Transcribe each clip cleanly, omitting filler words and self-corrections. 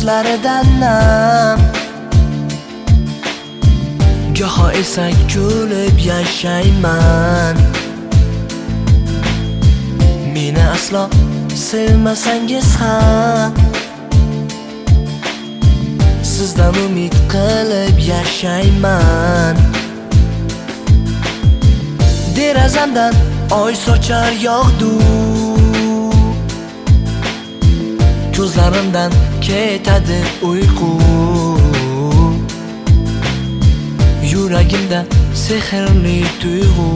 yoshlaridan nam, goho esa kulib yashayman. Meni aslo sevmasangiz ham sizdan umid qilib yashayman. Derazamdan oy sochar yog'du, ko'zlarimdan ketadi uyqu, yuragimda sehrli tuyg'u,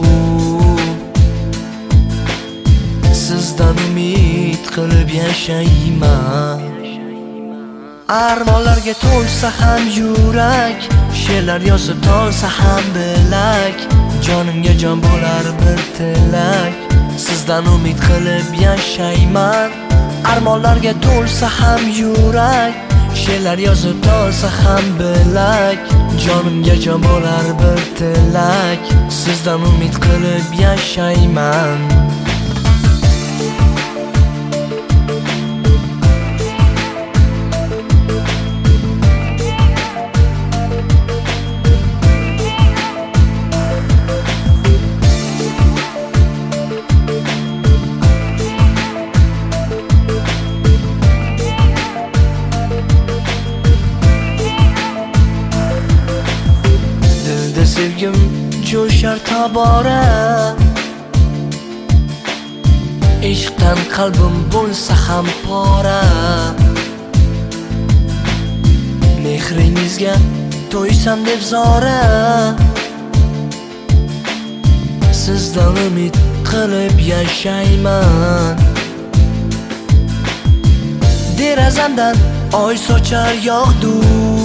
sizdan umid qilib yashayman. Armonlarga to'lsa ham yurak, she'rlar yozib tolsa ham bilak, jonimga jon bo'lar bir tilak, sizdan umid qilib yashayman. Armonlarga to'lsa ham yurak, she'rlar yozib tolsa ham bilak, jonimga jon bo'lar bir tilak, sizdan umid qilib yashayman. Sevgim jo'shar tobora, ishqdan qalbim bo'lsa ham pora. Mehringizga to'ysam deb zora, sizdan umid qilib yashayman. Derazamdan oy sochar yog'du,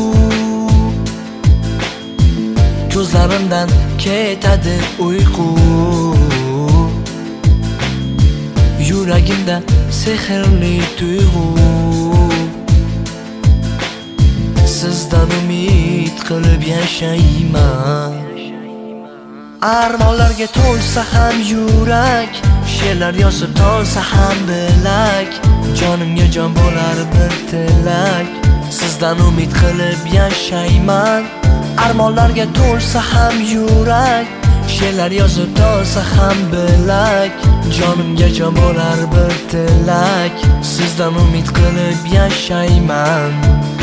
ko'zlarimdan ketadi uyqu, yuragimda sehrli tuyg'u, sizdan umid qilib yashayman. Armonlarga to'lsa ham yurak, she'rlar yozib tolsa ham bilak, jonimga jon bo'lar bir tilak, sizdan umid qilib yashayman. Armonlarga to'lsa ham yurak, she'rlar yozib tolsa ham bilak, jonimga jon bo'lar bir tilak, sizdan umid qilib yashayman.